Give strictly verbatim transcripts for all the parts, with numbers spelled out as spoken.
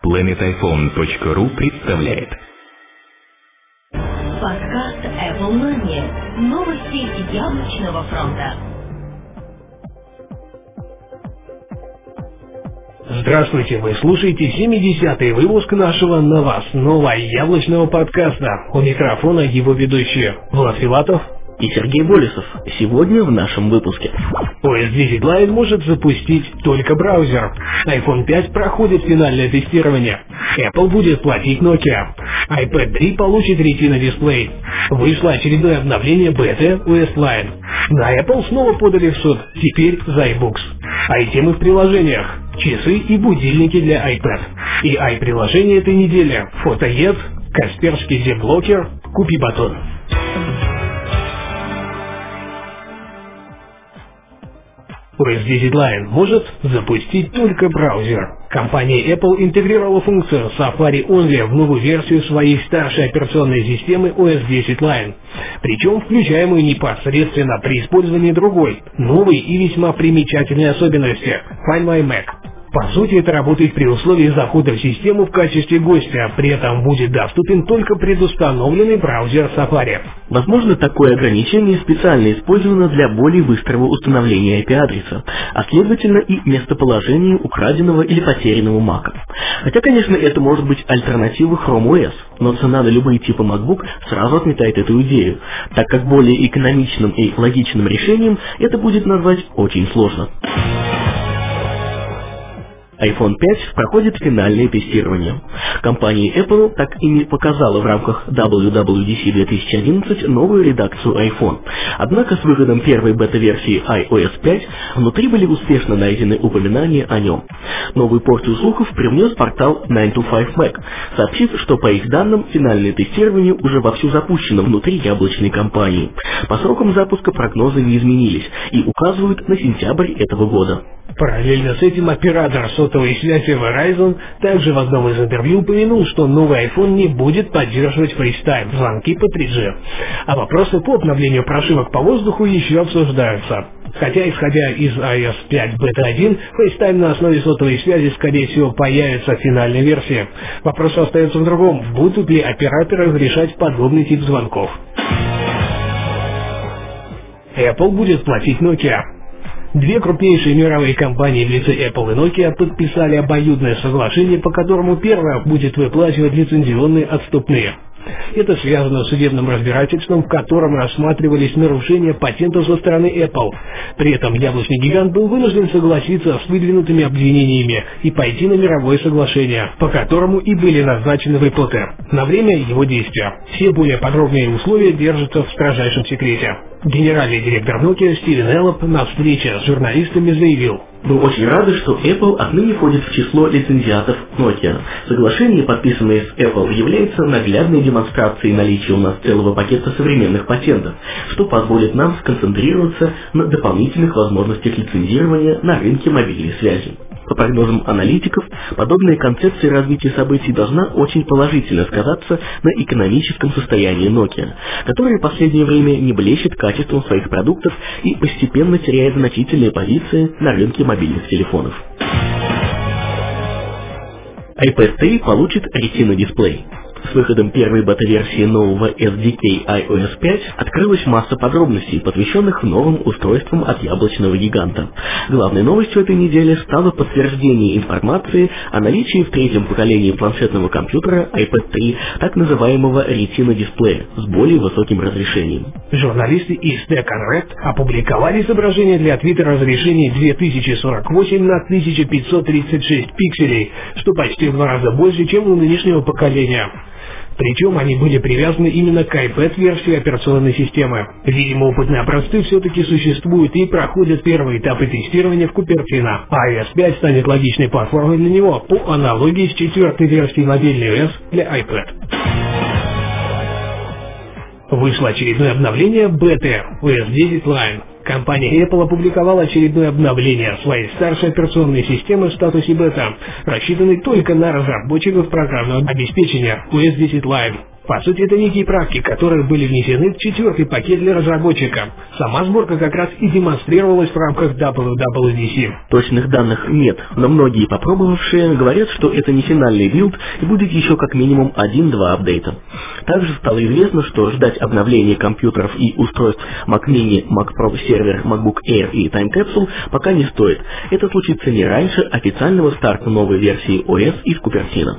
планет айфон точка ру представляет подкаст Apple Mania. Новости яблочного фронта. Здравствуйте, вы слушаете семидесятый выпуск нашего новостного яблочного подкаста. У микрофона его ведущие Влад Филатов и Сергей Болесов. Сегодня в нашем выпуске. о эс десять Lite может запустить только браузер. айфон пять проходит финальное тестирование. Apple будет платить Nokia. iPad три получит Retina дисплей. Вышло очередное обновление беты о эс Line. На Apple снова подали в суд, теперь за iBooks. Ай-темы в приложениях. Часы и будильники для iPad. И ай-приложение этой недели. Фотоед, Касперский земблокер, Купи батон. о эс десять Lite может запустить только браузер. Компания Apple интегрировала функцию Safari Only в новую версию своей старшей операционной системы о эс десять Lite, причем включаемую непосредственно при использовании другой, новой и весьма примечательной особенности Find My Mac. По сути, это работает при условии захода в систему в качестве гостя, при этом будет доступен только предустановленный браузер Safari. Возможно, такое ограничение специально использовано для более быстрого установления ай пи-адреса, а следовательно и местоположения украденного или потерянного Mac. Хотя, конечно, это может быть альтернатива Chrome о эс, но цена на любые типы MacBook сразу отметает эту идею, так как более экономичным и логичным решением это будет назвать очень сложно. айфон пять проходит финальное тестирование. Компания Apple так и не показала в рамках дабл ю дабл ю ди си две тысячи одиннадцать новую редакцию iPhone. Однако с выходом первой бета-версии iOS пять внутри были успешно найдены упоминания о нем. Новую порцию слухов привнес портал найн ту файв мак, сообщив, что по их данным финальное тестирование уже вовсю запущено внутри яблочной компании. По срокам запуска прогнозы не изменились и указывают на сентябрь этого года. Параллельно с этим оператор сотовой связи Verizon также в одном из интервью упомянул, что новый iPhone не будет поддерживать FaceTime, звонки по три джи. А вопросы по обновлению прошивок по воздуху еще обсуждаются. Хотя, исходя из ай о эс пять бета один, FaceTime на основе сотовой связи, скорее всего, появится в финальной версии. Вопрос остается в другом: будут ли операторы разрешать подобный тип звонков. Apple будет платить Nokia. Две крупнейшие мировые компании в лице Apple и Nokia подписали обоюдное соглашение, по которому первая будет выплачивать лицензионные отступные. Это связано с судебным разбирательством, в котором рассматривались нарушения патентов со стороны Apple. При этом яблочный гигант был вынужден согласиться с выдвинутыми обвинениями и пойти на мировое соглашение, по которому и были назначены выплаты на время его действия. Все более подробные условия держатся в строжайшем секрете. Генеральный директор Nokia Стивен Эллоп на встрече с журналистами заявил: «Мы очень рады, что Apple отныне входит в число лицензиатов Nokia. Соглашение, подписанное с Apple, является наглядной демонстрацией наличия у нас целого пакета современных патентов, что позволит нам сконцентрироваться на дополнительных возможностях лицензирования на рынке мобильной связи». По прогнозам аналитиков, подобная концепция развития событий должна очень положительно сказаться на экономическом состоянии Nokia, которая в последнее время не блещет качеством своих продуктов и постепенно теряет значительные позиции на рынке мобильных телефонов. iPad три получит Retina дисплей. С выходом первой бета-версии нового эс ди кей iOS пять открылась масса подробностей, посвященных новым устройствам от яблочного гиганта. Главной новостью этой недели стало подтверждение информации о наличии в третьем поколении планшетного компьютера iPad три так называемого Retina дисплея с более высоким разрешением. Журналисты из Tech Unwrapped опубликовали изображение для ответа разрешения две тысячи сорок восемь на тысяча пятьсот тридцать шесть пикселей, что почти в два раза больше, чем у нынешнего поколения. Причем они были привязаны именно к iPad-версии операционной системы. Видимо, опытные образцы все-таки существуют и проходят первые этапы тестирования в Купертино. iOS пять станет логичной платформой для него, по аналогии с четвертой версией мобильной о эс для iPad. Вышло очередное обновление беты о эс десять Lite. Компания Apple опубликовала очередное обновление своей старшей операционной системы в статусе бета, рассчитанной только на разработчиков программного обеспечения о эс десять Lite. По сути, это некие правки, которые были внесены в четвертый пакет для разработчика. Сама сборка как раз и демонстрировалась в рамках дабл ю дабл ю ди си. Точных данных нет, но многие попробовавшие говорят, что это не финальный билд и будет еще как минимум один-два апдейта. Также стало известно, что ждать обновления компьютеров и устройств Mac Mini, Mac Pro Server, MacBook Air и Time Capsule пока не стоит. Это случится не раньше официального старта новой версии о эс из Купертино.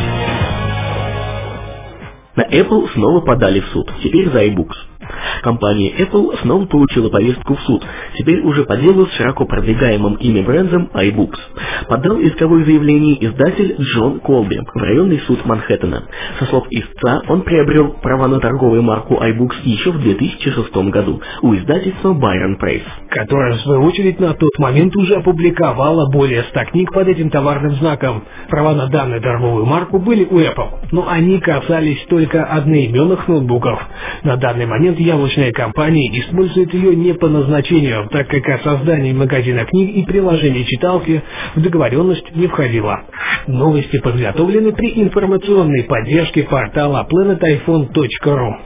На Apple снова подали в суд, теперь за iBooks. Компания Apple снова получила повестку в суд, теперь уже по делу с широко продвигаемым ими брендом iBooks. Подал исковое заявление издатель Джон Колби в районный суд Манхэттена. Со слов истца, он приобрел права на торговую марку iBooks еще в две тысячи шестом году у издательства Byron Press, которое, в свою очередь, на тот момент уже опубликовало более ста книг под этим товарным знаком. Права на данную торговую марку были у Apple, но они касались только одноименных ноутбуков. На данный момент яблочная компания использует ее не по назначению, так как о создании магазина книг и приложения читалки в договоренность не входило. Новости подготовлены при информационной поддержке портала планет айфон точка ру.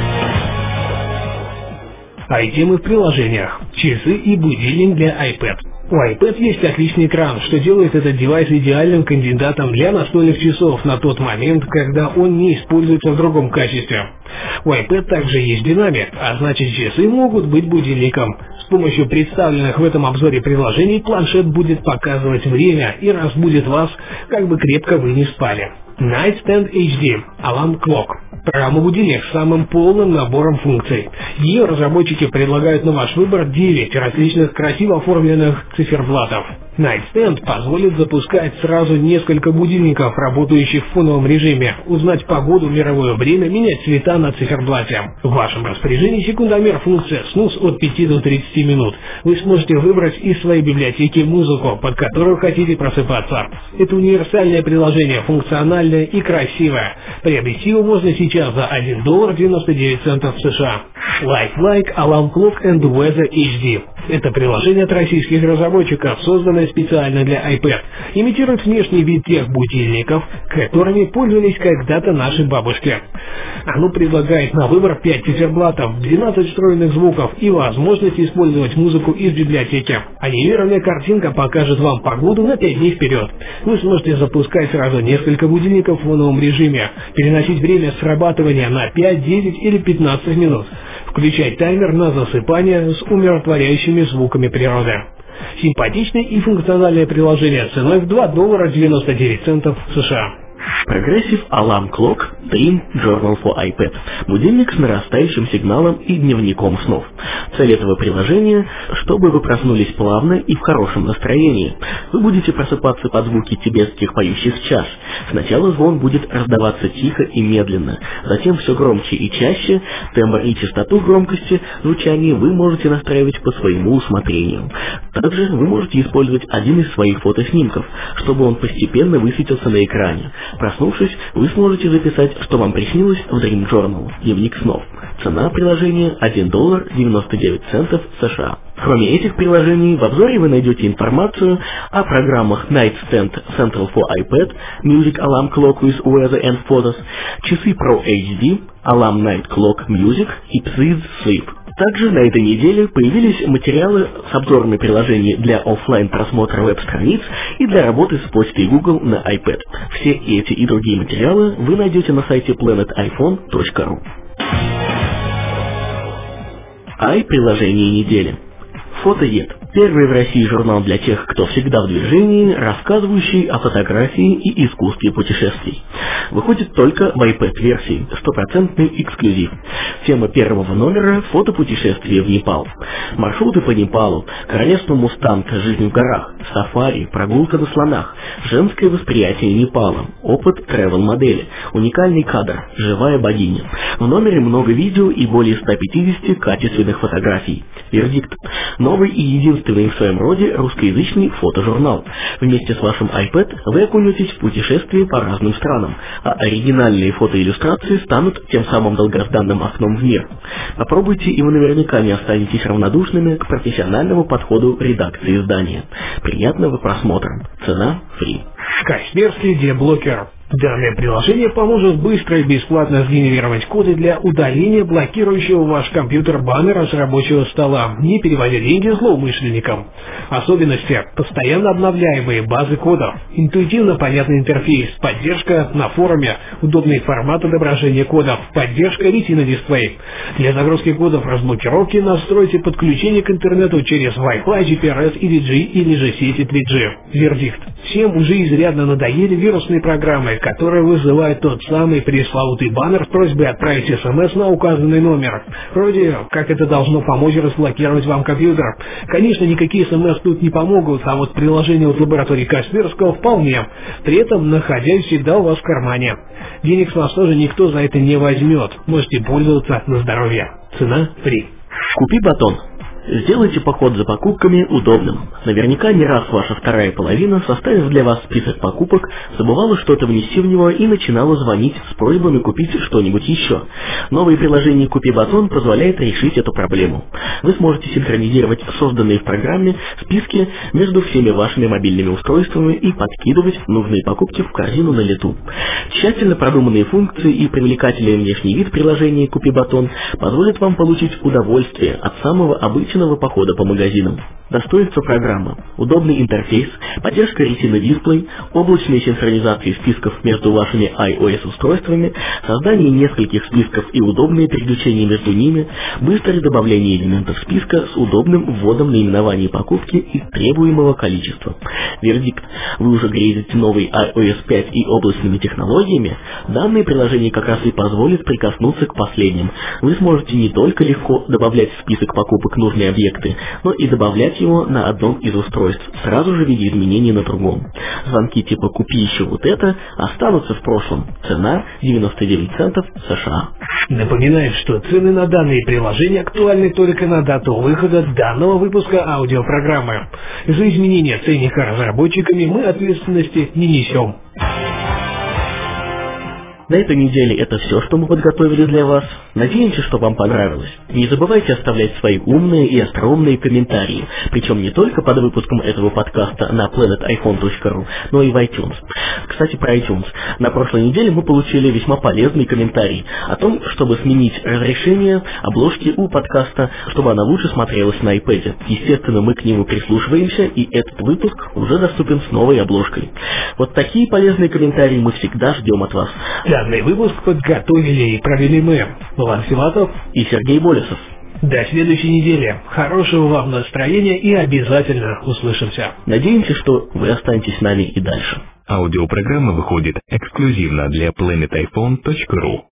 Ай-темы в приложениях. Часы и будильник для iPad. У iPad есть отличный экран, что делает этот девайс идеальным кандидатом для настольных часов на тот момент, когда он не используется в другом качестве. У iPad также есть динамик, а значит часы могут быть будильником. С помощью представленных в этом обзоре приложений планшет будет показывать время и разбудит вас, как бы крепко вы не спали. Nightstand эйч ди Alarm Clock. Программа-будильник с самым полным набором функций. Ее разработчики предлагают на ваш выбор девять различных красиво оформленных циферблатов. Nightstand позволит запускать сразу несколько будильников, работающих в фоновом режиме, узнать погоду, мировое время, менять цвета на циферблате. В вашем распоряжении секундомер функция снус от пяти до тридцати минут. Вы сможете выбрать из своей библиотеки музыку, под которую хотите просыпаться. Это универсальное приложение, функциональное и красивое. Приобрести его можно сейчас за один доллар девяносто девять центов США. Lifelike Alarm Clock and Weather эйч ди. Это приложение от российских разработчиков, созданное специально для iPad. Имитирует внешний вид тех будильников, которыми пользовались когда-то наши бабушки. Оно предлагает на выбор пять циферблатов, двенадцать встроенных звуков и возможность использовать музыку из библиотеки. Анимированная картинка покажет вам погоду на пять дней вперед. Вы сможете запускать сразу несколько будильников в фоновом режиме, переносить время срабатывания на пять, десять или пятнадцать минут, включать таймер на засыпание с умиротворяющими звуками природы. Симпатичное и функциональное приложение ценой в два доллара девяносто девять центов США. Progressive Alarm Clock Dream Journal for iPad. Будильник с нарастающим сигналом и дневником снов. Цель этого приложения, чтобы вы проснулись плавно и в хорошем настроении. Вы будете просыпаться под звуки тибетских поющих чаш. Сначала звон будет раздаваться тихо и медленно, затем все громче и чаще. Тембр и частоту громкости звучания вы можете настраивать по своему усмотрению. Также вы можете использовать один из своих фотоснимков, чтобы он постепенно высветился на экране. Проснувшись, вы сможете записать, что вам приснилось в Dream Journal, дневник снов. Цена приложения один доллар девяносто девять центов США. Кроме этих приложений, в обзоре вы найдете информацию о программах Nightstand Central for iPad, Music Alarm Clock with Weather and Photos, часы Pro эйч ди, Alarm Night Clock Music и Pseed Sleep. Также на этой неделе появились материалы с обзорами приложений для офлайн просмотра веб-страниц и для работы с почтой Google на iPad. Все эти и другие материалы вы найдете на сайте планет айфон точка ру. Ай-приложение недели. Фотоед. Первый в России журнал для тех, кто всегда в движении, рассказывающий о фотографии и искусстве путешествий. Выходит только в iPad-версии, стопроцентный эксклюзив. Тема первого номера – фотопутешествие в Непал. Маршруты по Непалу, королевство Мустанг, жизнь в горах, сафари, прогулка на слонах, женское восприятие Непала, опыт тревел-модели, уникальный кадр, живая богиня. В номере много видео и более ста пятидесяти качественных фотографий. Вердикт. Новый и единственный в своем роде русскоязычный фотожурнал. Вместе с вашим iPad вы окунетесь в путешествие по разным странам, а оригинальные фотоиллюстрации станут тем самым долгожданным окном в мир. Попробуйте, и вы наверняка не останетесь равнодушными к профессиональному подходу редакции издания. Приятного просмотра. Цена фри. Касперский деблокер. Данное приложение поможет быстро и бесплатно сгенерировать коды для удаления блокирующего ваш компьютер баннера с рабочего стола, не переводя деньги злоумышленникам. Особенности – постоянно обновляемые базы кодов, интуитивно понятный интерфейс, поддержка на форуме, удобный формат отображения кодов, поддержка Retina дисплей. Для загрузки кодов разблокировки настройте подключение к интернету через Wi-Fi, джи пи ар эс или G или же сети три джи. Вердикт. Всем уже изрядно надоели вирусные программы, которые вызывают тот самый пресловутый баннер с просьбой отправить смс на указанный номер. Вроде как это должно помочь разблокировать вам компьютер. Конечно, никакие смс тут не помогут, а вот приложение от лаборатории Касперского вполне. При этом находясь всегда у вас в кармане. Денег с вас тоже никто за это не возьмет. Можете пользоваться на здоровье. Цена фри. Купи батон. Сделайте поход за покупками удобным. Наверняка не раз ваша вторая половина, составив для вас список покупок, забывала что-то внести в него и начинала звонить с просьбами купить что-нибудь еще. Новое приложение «Купи батон» позволяет решить эту проблему. Вы сможете синхронизировать созданные в программе списки между всеми вашими мобильными устройствами и подкидывать нужные покупки в корзину на лету. Тщательно продуманные функции и привлекательный внешний вид приложения «Купи батон» позволят вам получить удовольствие от самого обычного похода по магазинам. Достоинства программы: удобный интерфейс, поддержка Retina дисплей, облачная синхронизация списков между вашими iOS-устройствами, создание нескольких списков и удобные переключения между ними, быстрое добавление элементов списка с удобным вводом наименования покупки и требуемого количества. Вердикт: вы уже грезите новой iOS пять и облачными технологиями? Данное приложение как раз и позволит прикоснуться к последним. Вы сможете не только легко добавлять в список покупок нужные объекты, но и добавлять его на одном из устройств, сразу же в виде изменений на другом. Звонки типа «купи еще вот это» останутся в прошлом. Цена девяносто девять центов США. Напоминаю, что цены на данные приложения актуальны только на дату выхода данного выпуска аудиопрограммы. За изменение ценника разработчиками мы ответственности не несем. На этой неделе это все, что мы подготовили для вас. Надеемся, что вам понравилось. Не забывайте оставлять свои умные и остроумные комментарии, причем не только под выпуском этого подкаста на планет айфон точка ру, но и в iTunes. Кстати, про iTunes. На прошлой неделе мы получили весьма полезный комментарий о том, чтобы сменить разрешение обложки у подкаста, чтобы она лучше смотрелась на iPad. Естественно, мы к нему прислушиваемся, и этот выпуск уже доступен с новой обложкой. Вот такие полезные комментарии мы всегда ждем от вас. Данный выпуск подготовили и провели мы, Вован Филатов и Сергей Болесов. До следующей недели. Хорошего вам настроения и обязательно услышимся. Надеемся, что вы останетесь с нами и дальше. Аудиопрограмма выходит эксклюзивно для планет айфон точка ру.